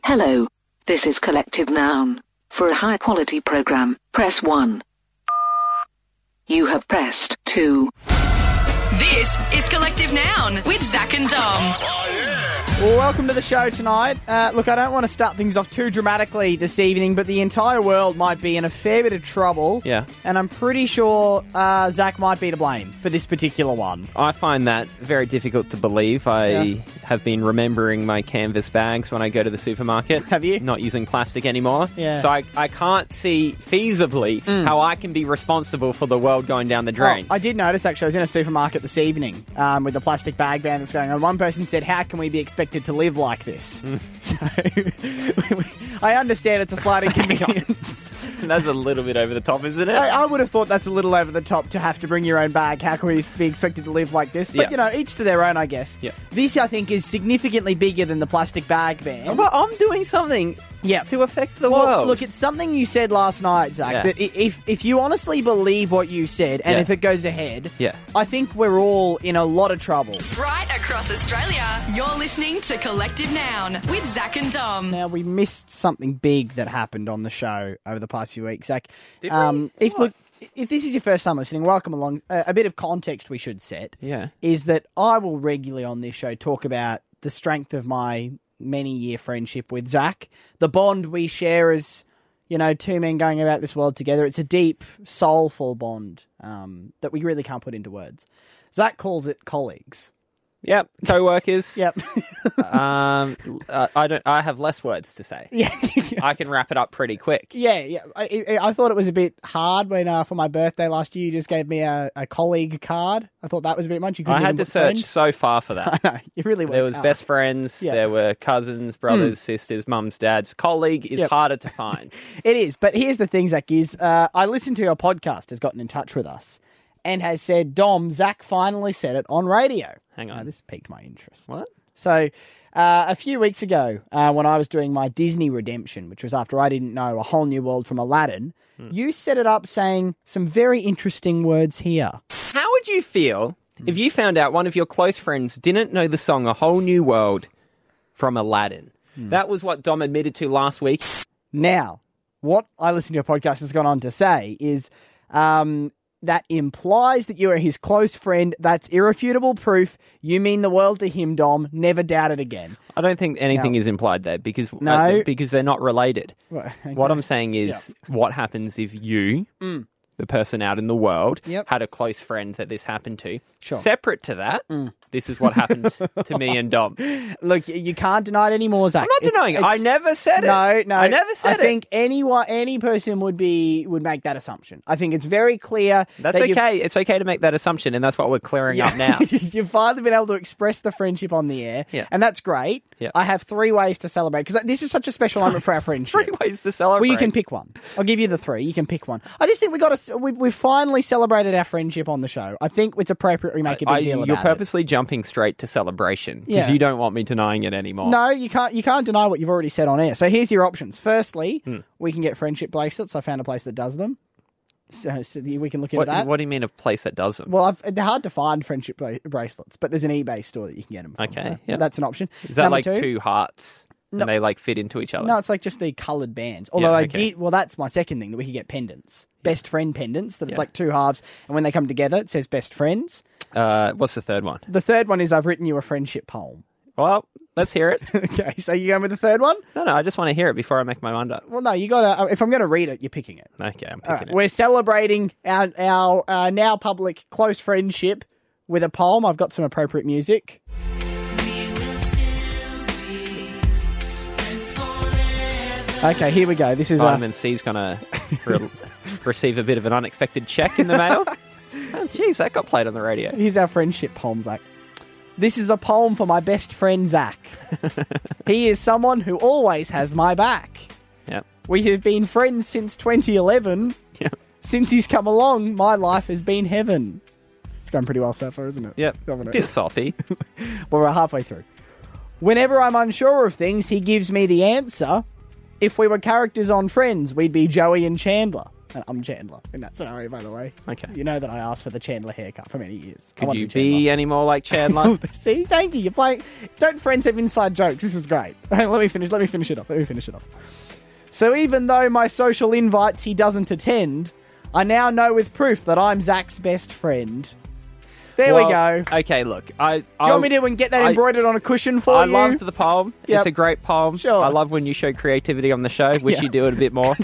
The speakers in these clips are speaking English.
Hello. This is Collective Noun. For a high-quality program, press 1. You have pressed 2. This is Collective Noun with Zach and Dom. Welcome to the show tonight. Look, I don't want to start things off too dramatically this evening, but the entire world might be in a fair bit of trouble. Yeah. And I'm pretty sure Zach might be to blame for this particular one. I find that very difficult to believe. I have been remembering my canvas bags when I go to the supermarket. Have you? Not using plastic anymore. Yeah. So I can't see feasibly how I can be responsible for the world going down the drain. I did notice, actually, I was in a supermarket this evening with the plastic bag ban that's going on. One person said, how can we be expected to live like this? So I understand it's a slight inconvenience. That's a little bit over the top, isn't it? I would have thought that's a little over the top to have to bring your own bag. How can we be expected to live like this? But, Yeah. you know, each to their own, I guess. Yeah. This, I think, is significantly bigger than the plastic bag ban. Well, I'm doing something to affect the world. Look, it's something you said last night, Zach, Yeah. that if you honestly believe what you said, and Yeah. if it goes ahead, Yeah. I think we're all in a lot of trouble. Right across Australia, you're listening to Collective Noun with Zach and Dom. Now, we missed something big that happened on the show over the past few weeks, Zach. Did we? If this is your first time listening, welcome along. A bit of context we should set is that I will regularly on this show talk about the strength of my many-year friendship with Zach, the bond we share as, you know, two men going about this world together. It's a deep, soulful bond that we really can't put into words. Zach calls it colleagues. Yep, co-workers. Yep. I have less words to say. Yeah. I can wrap it up pretty quick. Yeah. I thought it was a bit hard when for my birthday last year you just gave me a colleague card. I thought that was a bit much. You I had to search friend. so far for that. I know, you really went There was hard. best friends, Yeah. there were cousins, brothers, sisters, mums, dads. Colleague is harder to find. It is, but here's the thing, Zach, is I listened to your podcast, has gotten in touch with us, and has said, Dom, Zach finally said it on radio. Hang on. This piqued my interest. What? So, a few weeks ago, when I was doing my Disney redemption, which was after I didn't know A Whole New World from Aladdin, you set it up saying some very interesting words here. How would you feel if you found out one of your close friends didn't know the song A Whole New World from Aladdin? That was what Dom admitted to last week. Now, what I listened to your podcast has gone on to say is that implies that you are his close friend. That's irrefutable proof. You mean the world to him, Dom. Never doubt it again. I don't think anything is implied there because because they're not related. Well, okay. What I'm saying is what happens if you, the person out in the world, had a close friend that this happened to. Sure. Separate to that, this is what happened to me and Dom. Look, you can't deny it anymore, Zach. I'm not denying it. I never said it. No, I never said it. I think any person would make that assumption. I think it's very clear. That's that okay. It's okay to make that assumption, and that's what we're clearing up now. You've finally been able to express the friendship on the air, and that's great. Yeah. I have 3 ways to celebrate, because this is such a special moment for our friendship. 3 ways to celebrate. Well, you can pick one. I'll give you the 3. You can pick one. I just think we've finally celebrated our friendship on the show. I think it's appropriate we make a big deal about it. You're purposely jumping straight to celebration because you don't want me denying it anymore. No, you can't deny what you've already said on air. So here's your options. Firstly, we can get friendship bracelets. I found a place that does them. So we can look into that. What do you mean a place that does them? Well, they're hard to find friendship bracelets, but there's an eBay store that you can get them from. Okay, so yeah. That's an option. Is that Number like 2, 2 hearts and they like fit into each other? No, it's like just the coloured bands. Although okay. that's my second thing, that we could get pendants. Best friend pendants, that it's like 2 halves, and when they come together, it says best friends. What's the third one? The third one is I've written you a friendship poem. Well, let's hear it. Okay, so you going with the third one? No, I just want to hear it before I make my mind up. Well, no, you got to. If I'm going to read it, you're picking it. Okay, I'm All right, picking it. we're celebrating our now public close friendship with a poem. I've got some appropriate music. Okay, here we go. This is Vitamin C's going to receive a bit of an unexpected check in the mail. Oh, geez, that got played on the radio. Here's our friendship poem, Zach. This is a poem for my best friend, Zach. He is someone who always has my back. Yep. We have been friends since 2011. Yep. Since he's come along, my life has been heaven. It's going pretty well so far, isn't it? Yep. Haven't it? Bit soppy. Well, we're halfway through. Whenever I'm unsure of things, he gives me the answer. If we were characters on Friends, we'd be Joey and Chandler. And I'm Chandler in that scenario, by the way. Okay. You know that I asked for the Chandler haircut for many years. Could you be any more like Chandler? See, thank you. You're playing. Don't friends have inside jokes? This is great. Let me finish it off. So even though my social invites he doesn't attend, I now know with proof that I'm Zach's best friend. There we go. Okay, look. Do you want me to get that embroidered on a cushion for you? I loved the poem. Yep. It's a great poem. Sure. I love when you show creativity on the show. Wish you'd do it a bit more.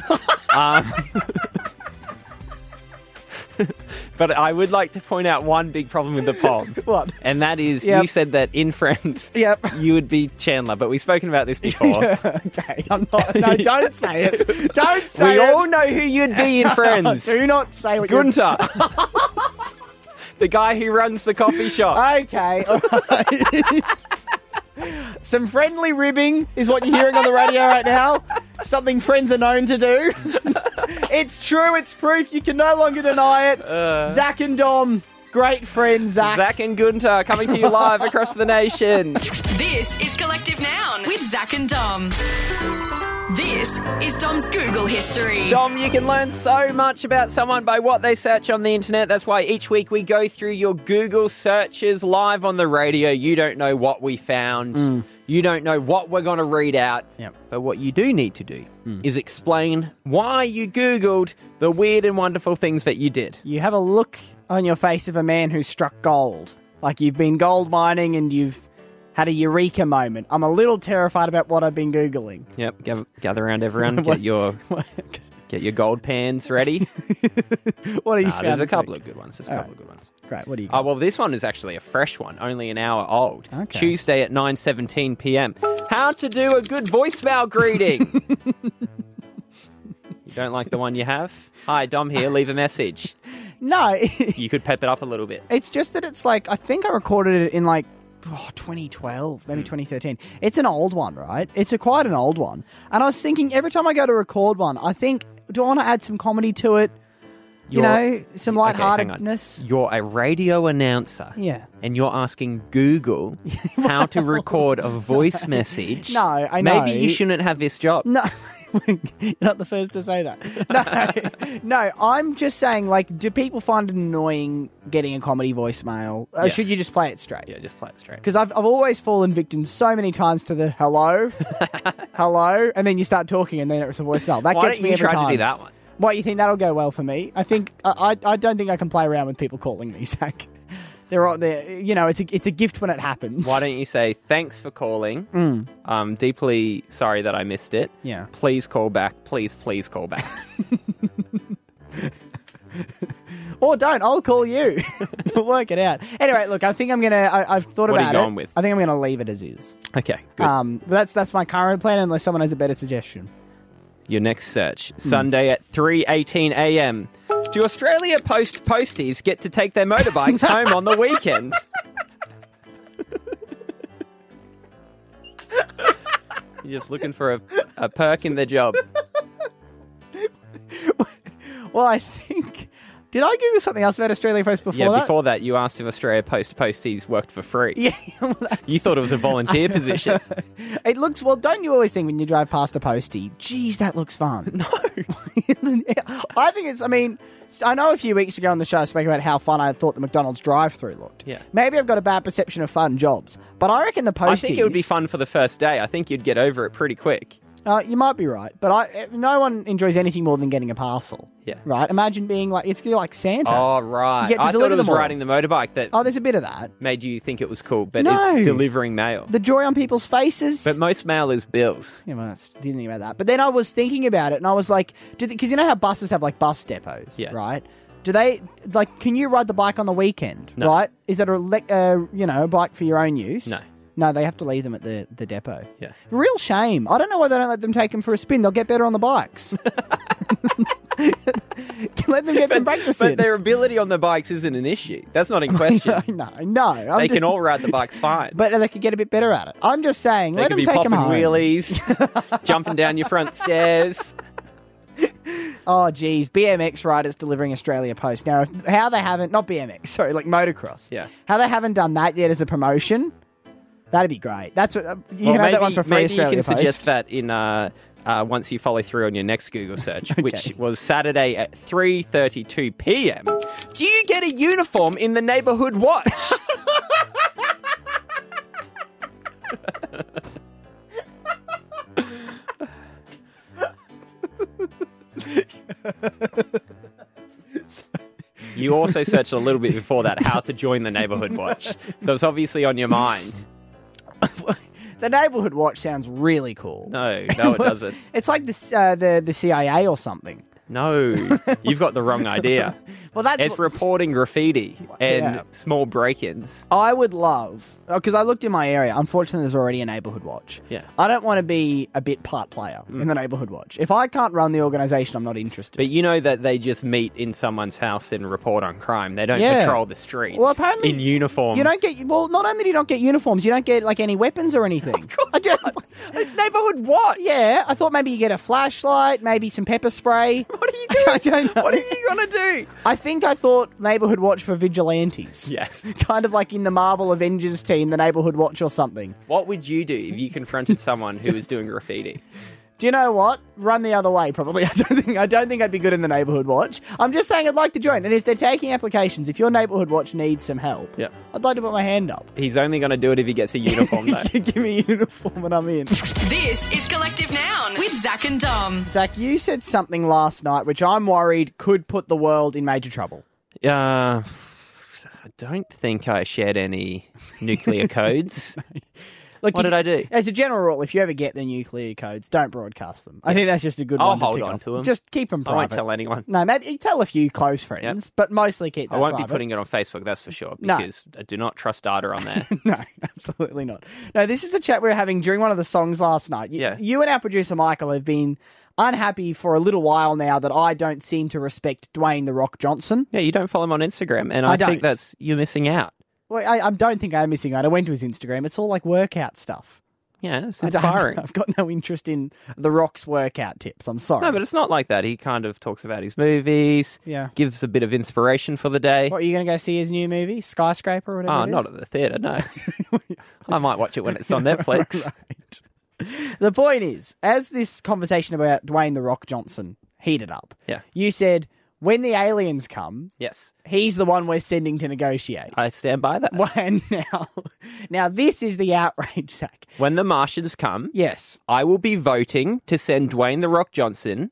But I would like to point out one big problem with the poem. What? And that is, you said that in Friends, you would be Chandler. But we've spoken about this before. Okay, I'm not. No, don't say it. Don't say it. We all know who you'd be in Friends. Do not say what Gunter. The guy who runs the coffee shop. Okay. All right. Some friendly ribbing is what you're hearing on the radio right now. Something friends are known to do. It's true. It's proof. You can no longer deny it. Zach and Dom, great friends, Zach. Zach and Gunter coming to you live across the nation. This is Collective Noun with Zach and Dom. This is Dom's Google history. Dom, you can learn so much about someone by what they search on the internet. That's why each week we go through your Google searches live on the radio. You don't know what we found. You don't know what we're going to read out. Yep. But what you do need to do is explain why you Googled the weird and wonderful things that you did. You have a look on your face of a man who struck gold. Like you've been gold mining and you've had a eureka moment. I'm a little terrified about what I've been Googling. Yep, gather around everyone, get your gold pans ready. What are you found? There's a couple of good ones. Great, what do you got? Well, this one is actually a fresh one, only an hour old. Okay. Tuesday at 9:17 p.m. How to do a good voicemail greeting. You don't like the one you have? Hi, Dom here, leave a message. No. You could pep it up a little bit. It's just that it's like, I think I recorded it in 2012, maybe 2013. It's an old one, right? It's quite an old one. And I was thinking, every time I go to record one, I think, do I want to add some comedy to it? Some lightheartedness. Okay, you're a radio announcer. Yeah. And you're asking Google how to record a voice message. No, I know. Maybe you shouldn't have this job. No. You're not the first to say that. No, I'm just saying, do people find it annoying getting a comedy voicemail? Or should you just play it straight? Yeah, just play it straight. Because I've always fallen victim so many times to the hello, and then you start talking and then it's a voicemail. That gets me every time. Why don't you try to do that one? What, you think that'll go well for me? I think I don't think I can play around with people calling me, Zach. They're it's a gift when it happens. Why don't you say, thanks for calling. I'm deeply sorry that I missed it. Yeah. Please call back. Please call back. Or don't. I'll call you. We'll work it out. Anyway, look, I think I'm going to... I've thought about it. What are you going with? I think I'm going to leave it as is. Okay, good. That's my current plan, unless someone has a better suggestion. Your next search, Sunday at 3:18 a.m. Do Australia Post posties get to take their motorbikes home on the weekends? You're just looking for a perk in the job. Well, I think... Did I Google something else about Australia Post before that? Yeah, before that, you asked if Australia Post posties worked for free. Yeah. Well, you thought it was a volunteer position. It looks... Well, don't you always think when you drive past a postie, geez, that looks fun? No. I think it's... I mean, I know a few weeks ago on the show I spoke about how fun I thought the McDonald's drive-thru looked. Yeah. Maybe I've got a bad perception of fun jobs, but I reckon the posties... I think it would be fun for the first day. I think you'd get over it pretty quick. You might be right, but no one enjoys anything more than getting a parcel. Yeah. Right? Imagine being like Santa. Oh, right. You get to I thought it was riding the motorbike that there's a bit of that. Made you think it was cool, but No. it's delivering mail. The joy on people's faces. But most mail is bills. Yeah, well, didn't think about that. But then I was thinking about it, and I was like, because you know how buses have bus depots, right? Do they can you ride the bike on the weekend? No. Right? Is that a bike for your own use? No. No, they have to leave them at the depot. Yeah. Real shame. I don't know why they don't let them take them for a spin. They'll get better on the bikes. Let them get some practice in. But their ability on the bikes isn't an issue. That's not in question. No. They can all ride the bikes fine. But they could get a bit better at it. I'm just saying, let them take them home. They could be popping wheelies, jumping down your front stairs. Oh, geez. BMX riders delivering Australia Post. Now, how they haven't... Not BMX, sorry, like motocross. Yeah. How they haven't done that yet as a promotion... That'd be great. That's what you can have that one for free. Maybe Australia you can Post. suggest that in once you follow through on your next Google search, which was Saturday at 3:32 p.m. Do you get a uniform in the Neighbourhood Watch? You also searched a little bit before that how to join the Neighbourhood Watch. So it's obviously on your mind. The Neighbourhood Watch sounds really cool. No, it doesn't. It's like the CIA or something. No, you've got the wrong idea. Well, it's reporting graffiti and small break-ins. I would love, because I looked in my area, unfortunately there's already a Neighbourhood Watch. Yeah. I don't want to be a bit part player in the Neighbourhood Watch. If I can't run the organisation, I'm not interested. But you know that they just meet in someone's house and report on crime. They don't patrol the streets in uniform. You don't get, well, not only do you not get uniforms, you don't get like any weapons or anything. Of course not. It's Neighbourhood Watch. Yeah, I thought maybe you get a flashlight, maybe some pepper spray. What are you doing? I don't know. What are you going to do? I thought Neighbourhood Watch for vigilantes. Yes. Kind of like in the Marvel Avengers team, the Neighbourhood Watch or something. What would you do if you confronted someone who was doing graffiti? Do you know what? Run the other way, probably. I don't think I'd be good in the Neighbourhood Watch. I'm just saying I'd like to join. And if they're taking applications, if your Neighbourhood Watch needs some help, I'd like to put my hand up. He's only going to do it if he gets a uniform, though. Give me a uniform and I'm in. This is Collective Noun with Zach and Dom. Zach, you said something last night which I'm worried could put the world in major trouble. I don't think I shared any nuclear codes. Look, what did I do? As a general rule, if you ever get the nuclear codes, don't broadcast them. I think that's just a good I'll one to hold tick on off. to them. Just keep them private. I won't tell anyone. No, maybe tell a few close friends, but mostly keep that I won't private. be putting it on Facebook, that's for sure, because I do not trust data on there. No, absolutely not. No, this is the chat we were having during one of the songs last night. You and our producer Michael have been unhappy for a little while now that I don't seem to respect Dwayne "The Rock" Johnson. Yeah, you don't follow him on Instagram, and I think you're missing out. Well, I don't think I'm missing out. I went to his Instagram. It's all like workout stuff. Yeah, it's inspiring. I've got no interest in The Rock's workout tips. I'm sorry. No, but it's not like that. He kind of talks about his movies, gives a bit of inspiration for the day. What, are you going to go see his new movie, Skyscraper or whatever it is? Not at the theatre, no. I might watch it when it's on Netflix. Right. The point is, as this conversation about Dwayne "The Rock" Johnson heated up, you said, when the aliens come, he's the one we're sending to negotiate. I stand by that. Well, and now this is the outrage, Zach. When the Martians come, I will be voting to send Dwayne "The Rock" Johnson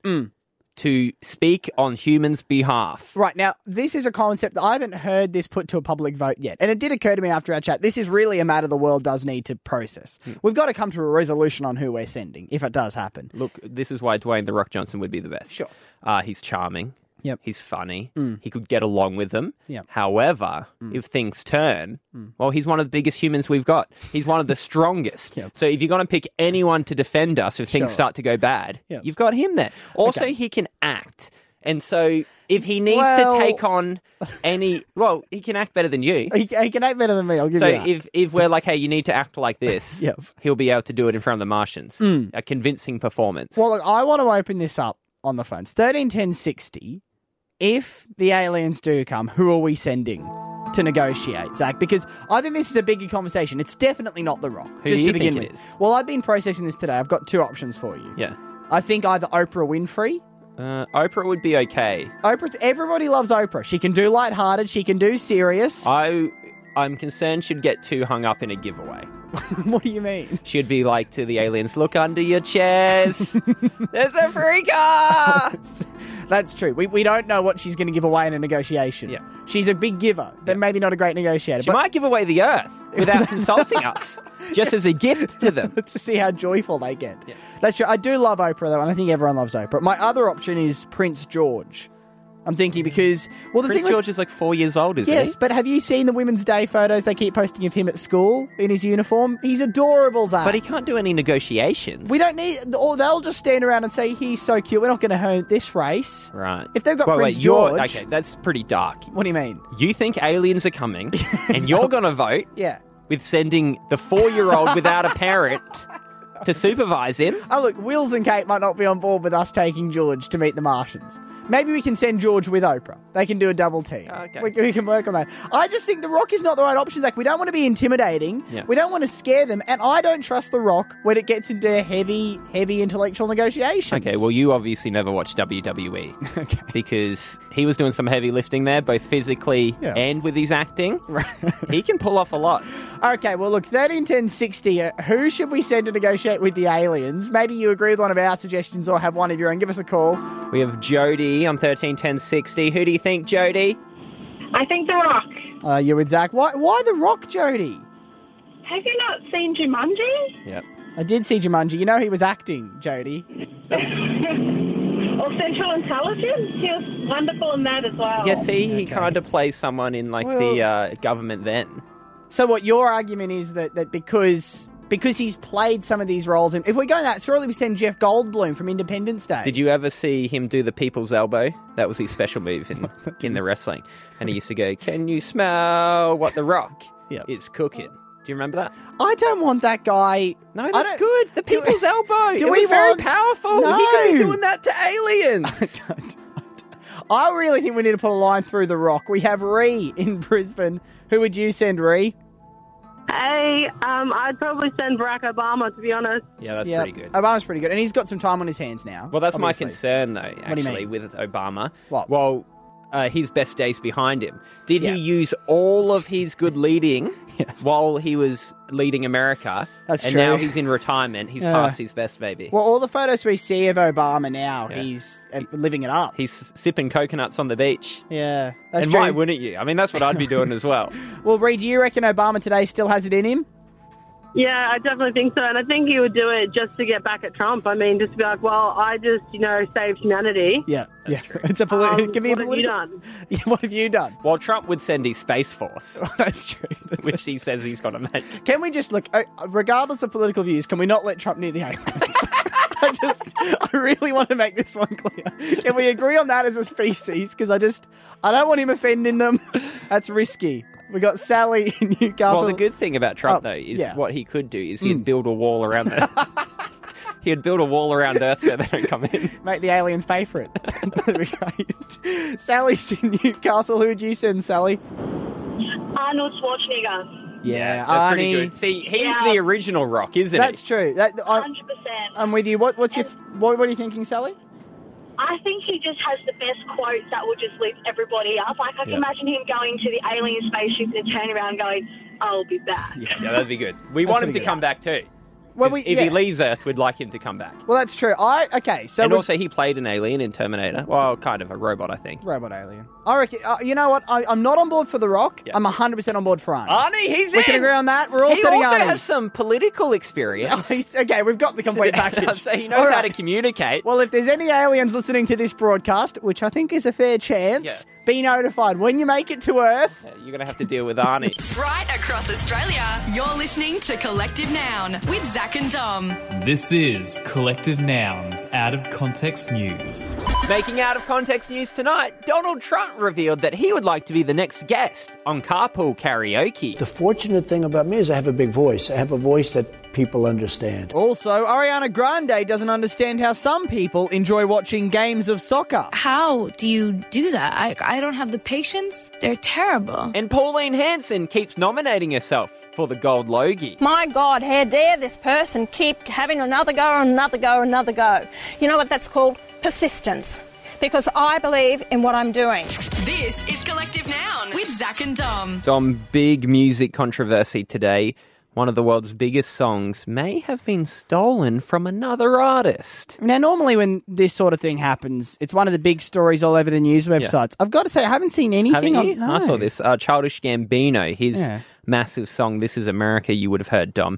to speak on humans' behalf. Right, now, this is a concept that I haven't heard this put to a public vote yet. And it did occur to me after our chat, this is really a matter the world does need to process. We've got to come to a resolution on who we're sending, if it does happen. Look, this is why Dwayne "The Rock" Johnson would be the best. Sure. He's charming. Yep. He's funny. He could get along with them. Yep. However, if things turn, well, he's one of the biggest humans we've got. He's one of the strongest. So if you're going to pick anyone to defend us if things start to go bad, you've got him there. Also, he can act. And so if he needs to take on any... Well, he can act better than you. He can act better than me, I'll give you that. So if we're like, hey, you need to act like this, he'll be able to do it in front of the Martians. A convincing performance. Well, look, I want to open this up on the phones. 131060. If the aliens do come, who are we sending to negotiate, Zach? Because I think this is a bigger conversation. It's definitely not The Rock. Who do you think it is? Well, I've been processing this today. I've got two options for you. Yeah. I think either Oprah Winfrey. Oprah would be okay. Everybody loves Oprah. She can do lighthearted. She can do serious. I'm concerned she'd get too hung up in a giveaway. What do you mean? She'd be like to the aliens, look under your chairs. There's a free car. That's true. We don't know what she's going to give away in a negotiation. Yeah. She's a big giver, but maybe not a great negotiator. She might give away the Earth without consulting us, just as a gift to them. To see how joyful they get. Yeah. That's true. I do love Oprah, though, and I think everyone loves Oprah. My other option is Prince George. I'm thinking because... Well, Prince George is like 4 years old, isn't he? Yes, but have you seen the Women's Day photos they keep posting of him at school in his uniform? He's adorable, Zach. But he can't do any negotiations. We don't need... Or they'll just stand around and say, he's so cute, we're not going to hurt this race. Right. If they've got Prince George... Okay, that's pretty dark. What do you mean? You think aliens are coming, and you're going to vote with sending the 4-year-old without a parent to supervise him? Oh, look, Wills and Kate might not be on board with us taking George to meet the Martians. Maybe we can send George with Oprah. They can do a double team. Okay. We can work on that. I just think The Rock is not the right option, Zach. We don't want to be intimidating. Yeah. We don't want to scare them. And I don't trust The Rock when it gets into heavy intellectual negotiations. Okay, well, you obviously never watched WWE. Okay. Because he was doing some heavy lifting there, both physically and with his acting. Right. He can pull off a lot. Okay, well, look, 131060, who should we send to negotiate with the aliens? Maybe you agree with one of our suggestions or have one of your own. Give us a call. We have Jody on 131060. Who do you think, Jody? I think The Rock. You with Zach. Why The Rock, Jody? Have you not seen Jumanji? Yep. I did see Jumanji. You know he was acting, Jody. Or Central Intelligence? He was wonderful in that as well. Yeah, see, he kind of plays someone in, the government then. So what your argument is that because he's played some of these roles, and if we go that, surely we send Jeff Goldblum from Independence Day. Did you ever see him do the people's elbow? That was his special move in the wrestling. And he used to go, "Can you smell what The Rock is cooking?" Do you remember that? I don't want that guy. No, that's good. The people's elbow. It was very powerful. No. He could be doing that to aliens. I really think we need to put a line through The Rock. We have Ree in Brisbane. Who would you send, Ree? Hey, I'd probably send Barack Obama, to be honest. Yeah, that's pretty good. Obama's pretty good. And he's got some time on his hands now. Well, that's obviously. my concern, though, actually, What do you mean? with Obama. What? Well, his best days behind him. Did he use all of his good leading while he was leading America? That's and true. now he's in retirement. He's past his best, maybe. Well, all the photos we see of Obama now, he's living it up. He's sipping coconuts on the beach. Yeah, that's And true. why wouldn't you? I mean, that's what I'd be doing as well. Well, Ree, do you reckon Obama today still has it in him? Yeah, I definitely think so. And I think he would do it just to get back at Trump. I mean, just to be like, well, I just, saved humanity. Yeah, It's a it can be what a have you political. done? Yeah, what have you done? Well, Trump would send his Space Force, That's true. which he says he's got to make. Can we just look, regardless of political views, can we not let Trump near the aliens? I really want to make this one clear. Can we agree on that as a species? Because I don't want him offending them. That's risky. We got Sally in Newcastle. Well, the good thing about Trump, though, is what he could do is he'd build a wall around he'd build a wall around Earth so they don't come in. Make the aliens pay for it. That'd be great. Sally's in Newcastle. Who would you send, Sally? Arnold Schwarzenegger. Yeah, that's Arnie. pretty good. See, he's the original Rock, isn't he? That's true. 100%. I'm with you. What are you thinking, Sally? I think he just has the best quotes that will just lift everybody up. Like, I can imagine him going to the alien spaceship and turn around and going, I'll be back. Yeah, that'd be good. We want him to come back too. Well, if he leaves Earth, we'd like him to come back. Well, that's true. And also, he played an alien in Terminator. Well, kind of a robot, I think. Robot alien. I reckon, you know what? I'm not on board for The Rock. I'm 100% on board for Arnie. Arnie, he's We can agree on that. We're all setting Arnie. He also has some political experience. Okay, we've got the complete package. So he knows how to communicate. Well, if there's any aliens listening to this broadcast, which I think is a fair chance, be notified when you make it to Earth. You're going to have to deal with Arnie. Right across Australia, you're listening to Collective Noun with Zach and Dom. This is Collective Nouns Out of Context News. Making out of context news tonight, Donald Trump revealed that he would like to be the next guest on Carpool Karaoke. The fortunate thing about me is I have a big voice. I have a voice that people understand. Also, Ariana Grande doesn't understand how some people enjoy watching games of soccer. How do you do that? I don't have the patience. They're terrible. And Pauline Hanson keeps nominating herself for the Gold Logie. My God, how dare this person keep having another go, another go, another go. You know what that's called? Persistence. Because I believe in what I'm doing. This is Collective Noun with Zach and Dom. Dom, big music controversy today. One of the world's biggest songs may have been stolen from another artist. Now, normally when this sort of thing happens, it's one of the big stories all over the news websites. I've got to say, I haven't seen anything. Haven't you? No. I saw this. Childish Gambino, his massive song, This Is America, you would have heard, Dom.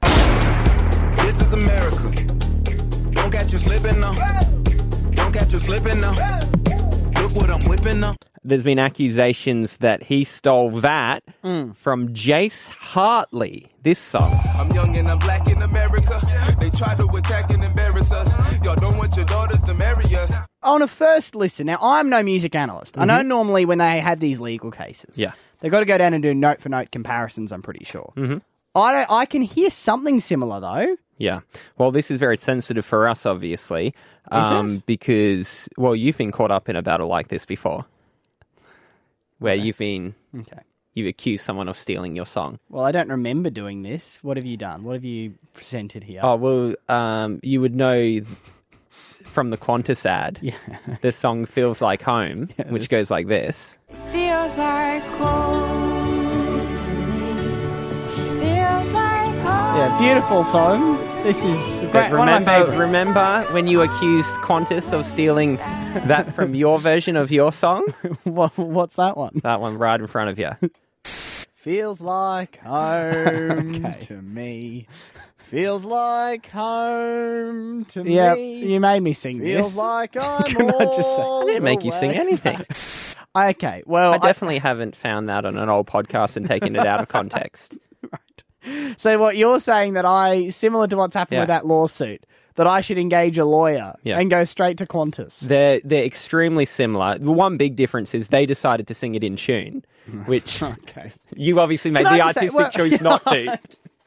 This is America. Don't catch you slipping now. Don't catch you slipping now. Look what I'm whipping now. There's been accusations that he stole that from Jace Hartley, this song. I'm young and I'm black in America. They try to attack and embarrass us. Y'all don't want your daughters to marry us. On a first listen, now I'm no music analyst. I know normally when they have these legal cases, they've got to go down and do note-for-note comparisons, I'm pretty sure. I can hear something similar, though. Yeah. Well, this is very sensitive for us, obviously, because, well, you've been caught up in a battle like this before, where you've accused someone of stealing your song. Well, I don't remember doing this. What have you done? What have you presented here? Oh, well, you would know from the Qantas ad, the song Feels Like Home, which goes like this. Feels like home to me. Feels like home. Yeah, beautiful song. This is great. One of my favourites. Remember when you accused Qantas of stealing that from your version of your song? What's that one? That one right in front of you. Feels like home to me. Feels like home to me. Yeah, you made me sing this. Feels like I'm Can I just say? I didn't make you sing anything. Okay, well... I definitely haven't found that on an old podcast and taken it out of context. So what you're saying that similar to what's happened with that lawsuit, that I should engage a lawyer and go straight to Qantas? They're extremely similar. The one big difference is they decided to sing it in tune, which you obviously made the artistic choice not to.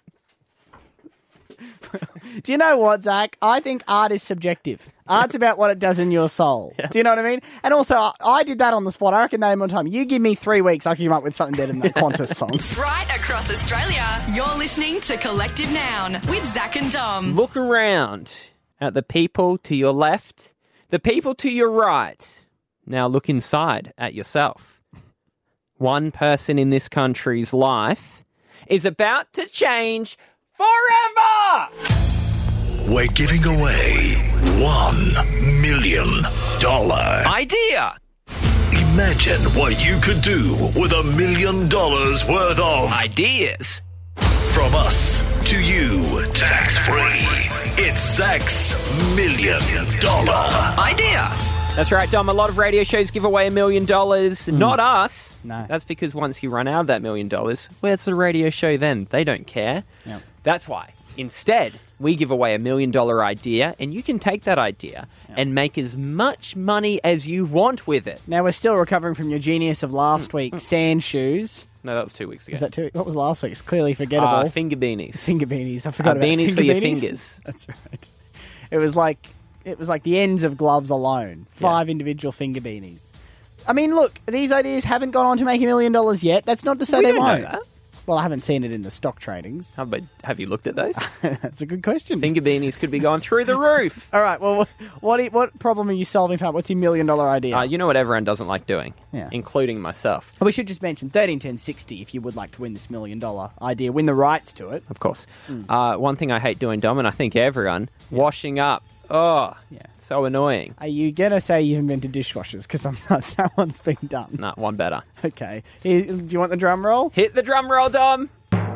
Do you know what, Zach? I think art is subjective. Art's about what it does in your soul. Yeah. Do you know what I mean? And also, I did that on the spot. I reckon name one time. You give me 3 weeks, I can come up with something better than that Qantas song. Right across Australia, you're listening to Collective Noun with Zach and Dom. Look around at the people to your left, the people to your right. Now look inside at yourself. One person in this country's life is about to change forever! We're giving away $1 million idea. Imagine what you could do with $1 million worth of ideas. From us to you, tax-free. It's Zach's $1 million idea. That's right, Dom. A lot of radio shows give away $1 million. Not us. No. That's because once you run out of that $1 million, where's the radio show then? They don't care. Yep. That's why. Instead, we give away $1 million idea, and you can take that idea and make as much money as you want with it. Now, we're still recovering from your genius of last week, sand shoes. No, that was 2 weeks ago. Is that 2 weeks? What was last week's? Clearly forgettable. Finger beanies. Finger beanies. I forgot about beanies for your fingers. That's right. It was like the ends of gloves alone. 5 individual finger beanies. I mean, look, these ideas haven't gone on to make $1 million yet. That's not to say they won't. Know that. Well, I haven't seen it in the stock tradings. But have you looked at those? That's a good question. Finger beanies could be going through the roof. All right, well, what problem are you solving tonight? What's your $1 million idea? You know what everyone doesn't like doing, including myself. Well, we should just mention 131060 if you would like to win this $1 million idea, win the rights to it. Of course. One thing I hate doing, Dom, and I think everyone, washing up. Oh, so annoying. Are you going to say you invented dishwashers? Because that one's been done. Nah, one better. Okay. Do you want the drum roll? Hit the drum roll, Dom.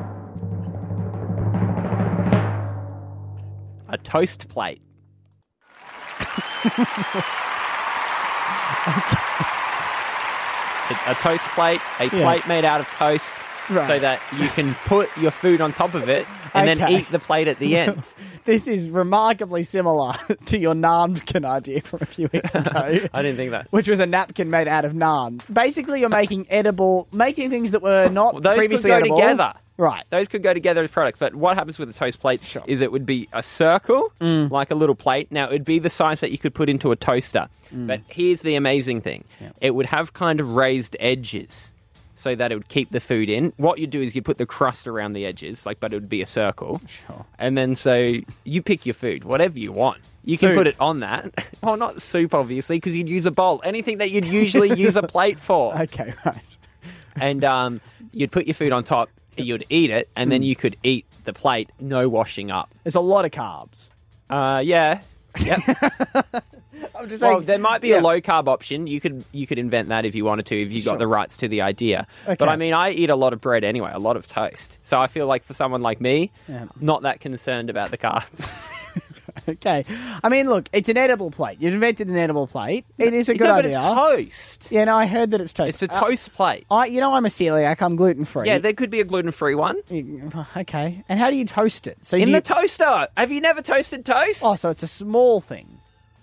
A toast plate. A toast plate, a plate made out of toast, so that you can put your food on top of it and then eat the plate at the end. This is remarkably similar to your napkin idea from a few weeks ago. I didn't think that. Which was a napkin made out of naan. Basically, you're making things that were not previously edible. Those could go together. Right. Those could go together as products. But what happens with a toast plate is it would be a circle, like a little plate. Now, it would be the size that you could put into a toaster. But here's the amazing thing. It would have kind of raised edges so that it would keep the food in. What you do is you put the crust around the edges, but it would be a circle. Sure. And then so you pick your food, whatever you want. You can put it on that. Oh, not soup, obviously, because you'd use a bowl. Anything that you'd usually use a plate for. Okay, right. And you'd put your food on top, you'd eat it, and then you could eat the plate, no washing up. There's a lot of carbs. Yeah. Yep. I'm just well, saying, there might be a low carb option. You could invent that if you wanted to, if you got the rights to the idea. Okay. But I mean, I eat a lot of bread anyway, a lot of toast. So I feel like for someone like me, not that concerned about the carbs. Okay. I mean, look, it's an edible plate. You've invented an edible plate. It is a good idea. But it's toast. Yeah, no, I heard that it's toast. It's a toast plate. I'm a celiac. I'm gluten-free. Yeah, there could be a gluten-free one. Okay. And how do you toast it? So the toaster. Have you never toasted toast? Oh, so it's a small thing.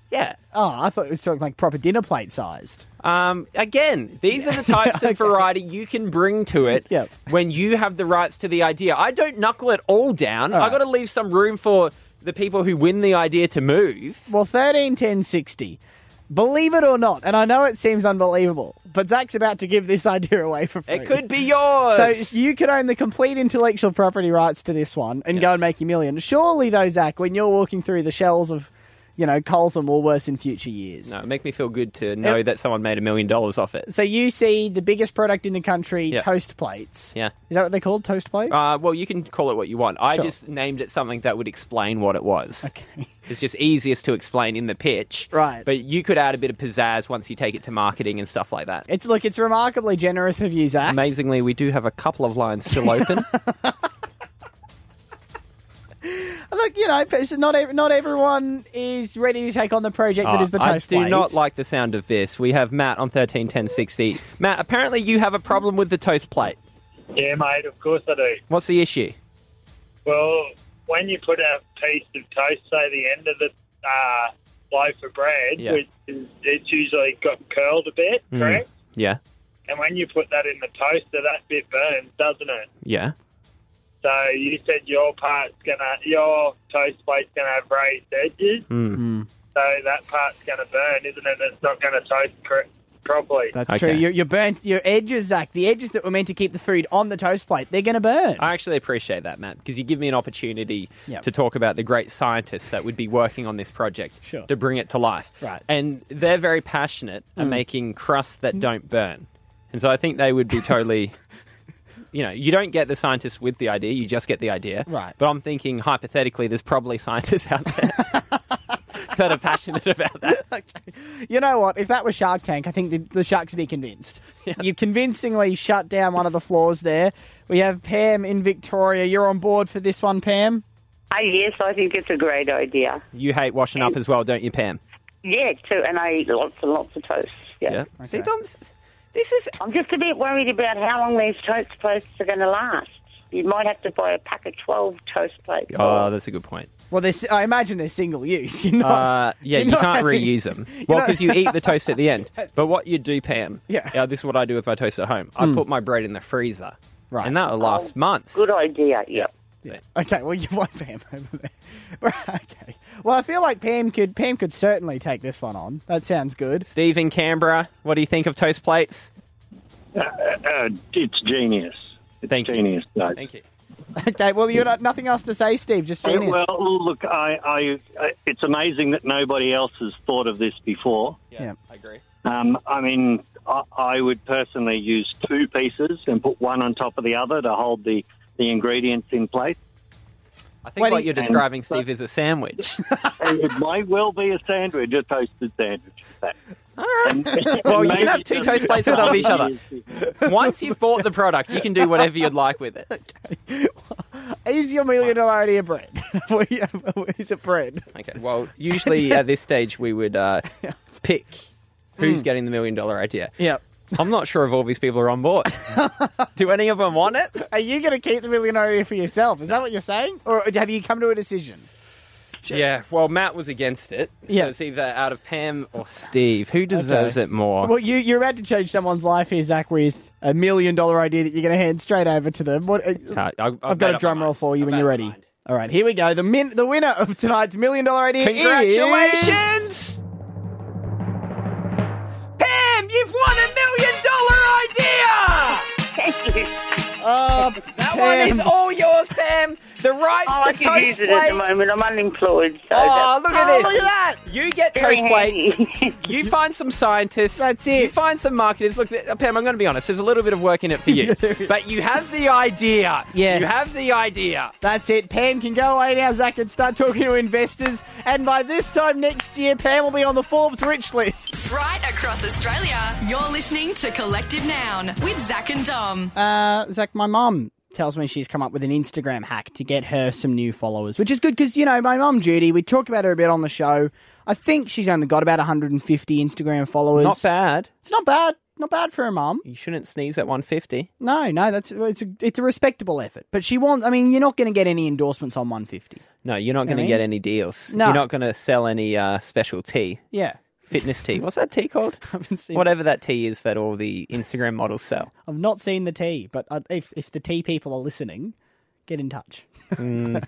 Yeah. Oh, I thought it was talking like proper dinner plate sized. Again, these are the types of variety you can bring to it when you have the rights to the idea. I don't knuckle it all down. All I've got to leave some room for the people who win the idea to move. Well, 13, 10, 60. Believe it or not, and I know it seems unbelievable, but Zach's about to give this idea away for free. It could be yours. So you could own the complete intellectual property rights to this one and go and make your million. Surely, though, Zach, when you're walking through the shelves of, Coles and Woolworths in future years. No, it makes me feel good to know that someone made $1 million off it. So you see the biggest product in the country, toast plates. Yeah. Is that what they're called, toast plates? Well, you can call it what you want. I Sure. just named it something that would explain what it was. Okay. It's just easiest to explain in the pitch. Right. But you could add a bit of pizzazz once you take it to marketing and stuff like that. It's remarkably generous of you, Zach. Amazingly, we do have a couple of lines still open. Look, not everyone is ready to take on the project that is the toast plate. I do not like the sound of this. We have Matt on 131060. Matt, apparently you have a problem with the toast plate. Yeah, mate, of course I do. What's the issue? Well, when you put a piece of toast, say, the end of the loaf of bread, which is, it's usually got curled a bit, correct? Yeah. And when you put that in the toaster, that bit burns, doesn't it? Yeah. So you said your toast plate's gonna have raised edges. Mm. So that part's gonna burn, isn't it? It's not gonna toast properly. That's true. You burnt your edges, Zach. The edges that were meant to keep the food on the toast plate, they're going to burn. I actually appreciate that, Matt, because you give me an opportunity to talk about the great scientists that would be working on this project to bring it to life. Right. And they're very passionate at making crusts that don't burn. And so I think they would be totally... you don't get the scientists with the idea, you just get the idea. Right. But I'm thinking, hypothetically, there's probably scientists out there that are passionate about that. Okay. You know what? If that was Shark Tank, I think the sharks would be convinced. You convincingly shut down one of the floors there. We have Pam in Victoria. You're on board for this one, Pam? Yes, I think it's a great idea. You hate washing up as well, don't you, Pam? Yeah, too, and I eat lots and lots of toast. Yeah. Okay. See, Dom's... I'm just a bit worried about how long these toast plates are going to last. You might have to buy a pack of 12 toast plates. Oh, that's a good point. Well, I imagine they're single use. You can't reuse them. Well, because you eat the toast at the end. But what you do, Pam, this is what I do with my toast at home. I put my bread in the freezer. Right. And that will last months. Good idea, yeah. Okay, well, you've won Pam over there. Okay. Well, I feel like Pam could certainly take this one on. That sounds good. Steve in Canberra, what do you think of toast plates? It's genius. Thank you. Genius. No. Thank you. Okay, well, you've got nothing else to say, Steve, just genius. Well, look, it's amazing that nobody else has thought of this before. Yeah. I agree. I mean, I would personally use two pieces and put one on top of the other to hold the ingredients in place. I think what you're describing, Steve, is a sandwich. It might well be a sandwich, a toasted sandwich. All right. Well, you can have two toast plates on top of each other. Once you've bought the product, you can do whatever you'd like with it. Is your $1 million idea bread? Is it bread? Okay, well, usually at this stage we would pick who's getting the $1 million idea. Yep. I'm not sure if all these people are on board. Do any of them want it? Are you going to keep the $1 million idea for yourself? Is that what you're saying? Or have you come to a decision? Yeah, well, Matt was against it. So it's either out of Pam or Steve. Who deserves it more? Well, you're about to change somene's life here, Zach, with a $1 million idea that you're going to hand straight over to them. I've got a drum roll for you when you're ready. All right, here we go. The winner of tonight's $1 million idea Congratulations! is... Pam, you've won $1 million idea! Thank you. That one is all yours, Pam. The rights to I toast can use it at the moment. I'm unemployed. So look at this. Look at that. You get toast plates. You find some scientists. That's it. You find some marketers. Look, Pam, I'm going to be honest. There's a little bit of work in it for you. But you have the idea. Yes. You have the idea. That's it. Pam can go away now, Zach, and start talking to investors. And by this time next year, Pam will be on the Forbes Rich list. Right across Australia, you're listening to Collective Noun with Zach and Dom. Zach, my mum tells me she's come up with an Instagram hack to get her some new followers, which is good because, my mum, Judy, we talk about her a bit on the show. I think she's only got about 150 Instagram followers. Not bad. It's not bad. not bad for her mum. You shouldn't sneeze at 150. No, it's a respectable effort. But she wants. I mean, you're not going to get any endorsements on 150. No, you're not going to get any deals. No. You're not going to sell any special tea. Yeah. Fitness tea. What's that tea called? I haven't seen Whatever that tea is that all the Instagram models sell. I've not seen the tea, but if the tea people are listening, get in touch. You're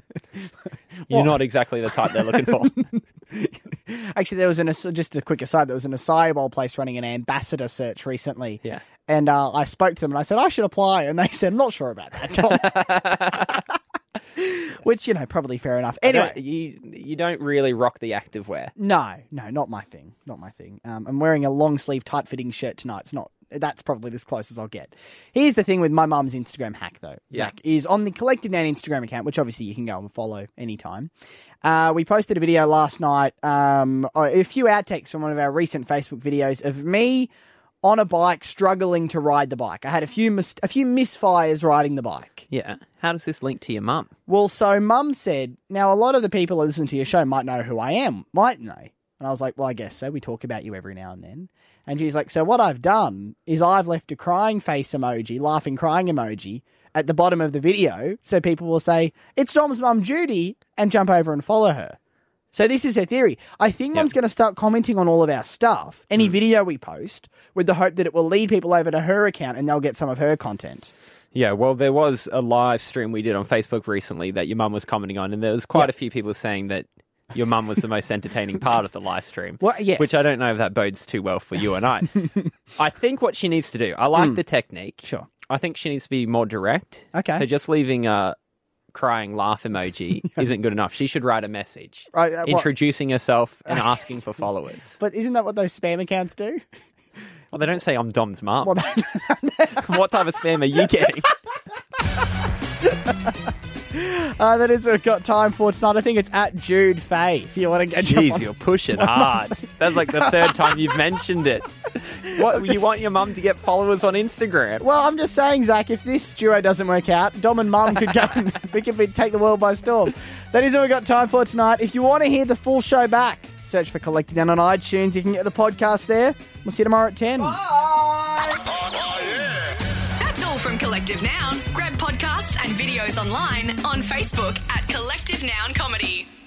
not exactly the type they're looking for. Actually, there was just a quick aside. There was an acai bowl place running an ambassador search recently. Yeah. And I spoke to them and I said, I should apply. And they said, I'm not sure about that, Tom. Which, probably fair enough. Anyway. You don't really rock the activewear. No, not my thing. Not my thing. I'm wearing a long sleeve, tight fitting shirt tonight. That's probably as close as I'll get. Here's the thing with my mum's Instagram hack, though, Zach, is on the Collective Noun Instagram account, which obviously you can go and follow anytime. We posted a video last night, a few outtakes from one of our recent Facebook videos of me on a bike struggling to ride the bike. I had a few misfires riding the bike. Yeah. How does this link to your mum? Well, so Mum said, now a lot of the people that listen to your show might know who I am, mightn't they? And I was like, well, I guess so. We talk about you every now and then. And she's like, so what I've done is I've left a crying face emoji, laughing crying emoji at the bottom of the video. So people will say, it's Dom's mum, Judy, and jump over and follow her. So this is her theory. I think Mum's going to start commenting on all of our stuff, any video we post, with the hope that it will lead people over to her account and they'll get some of her content. Yeah, well, there was a live stream we did on Facebook recently that your mum was commenting on, and there was quite a few people saying that your mum was the most entertaining part of the live stream. Well, yes. Which I don't know if that bodes too well for you and I. I think what she needs to do, I like the technique. Sure. I think she needs to be more direct. Okay. So just leaving a crying laugh emoji isn't good enough. She should write a message introducing herself and asking for followers. But isn't that what those spam accounts do? Well, they don't say I'm Dom's mum. What type of spam are you getting? That is what we've got time for tonight. I think it's at Jude Fay. If you want to get Jeez, you're pushing hard. That's like the third time you've mentioned it. What, you want your mum to get followers on Instagram? Well, I'm just saying, Zach, if this duo doesn't work out, Dom and Mum could go and we could take the world by storm. That is what we've got time for tonight. If you want to hear the full show back, search for Collective Noun on iTunes. You can get the podcast there. We'll see you tomorrow at 10. That's all from Collective Noun. Grab podcasts and videos online on Facebook at Collective Noun Comedy.